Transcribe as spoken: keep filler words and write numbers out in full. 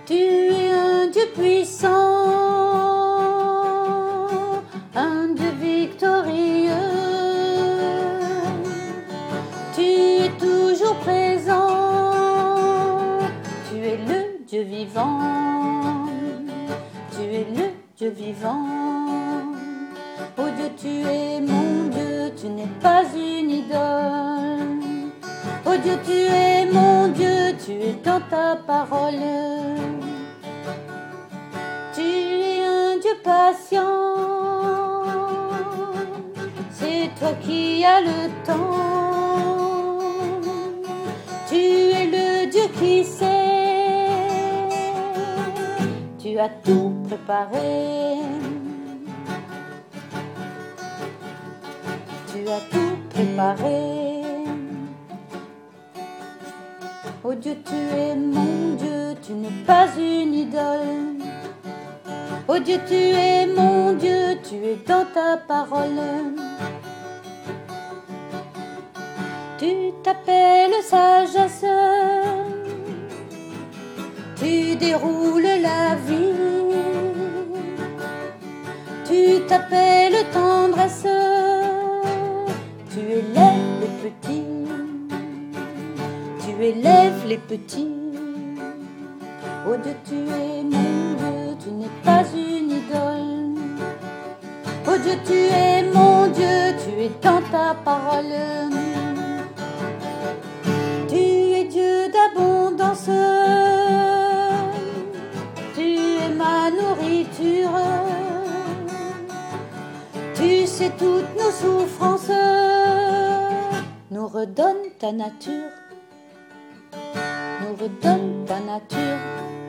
Tu es un Dieu puissant, un Dieu victorieux. Tu es toujours présent, tu es le Dieu vivant. Tu es le Dieu vivant. Oh Dieu, tu es mon Dieu, tu n'es pas une idole. Oh Dieu, tu es mon Dieu, tu es dans ta parole. Tu es un Dieu patient, c'est toi qui as le temps. Tu es le Dieu qui sait, tu as tout préparé. Tu as tout préparé. Oh Dieu, tu es mon Dieu, tu n'es pas une idole. Oh Dieu, tu es mon Dieu, tu es dans ta parole. Tu t'appelles sagesse, tu déroules la vie. Tu t'appelles tendresse, tu élèves les petits, tu élèves les petits. Oh Dieu, tu es mon Dieu, tu n'es pas une idole. Oh Dieu, tu es mon Dieu, tu es dans ta parole. Tu es Dieu d'abondance, tu es ma nourriture. Tu sais toutes nos souffrances, nous redonne ta nature, nous redonne ta nature.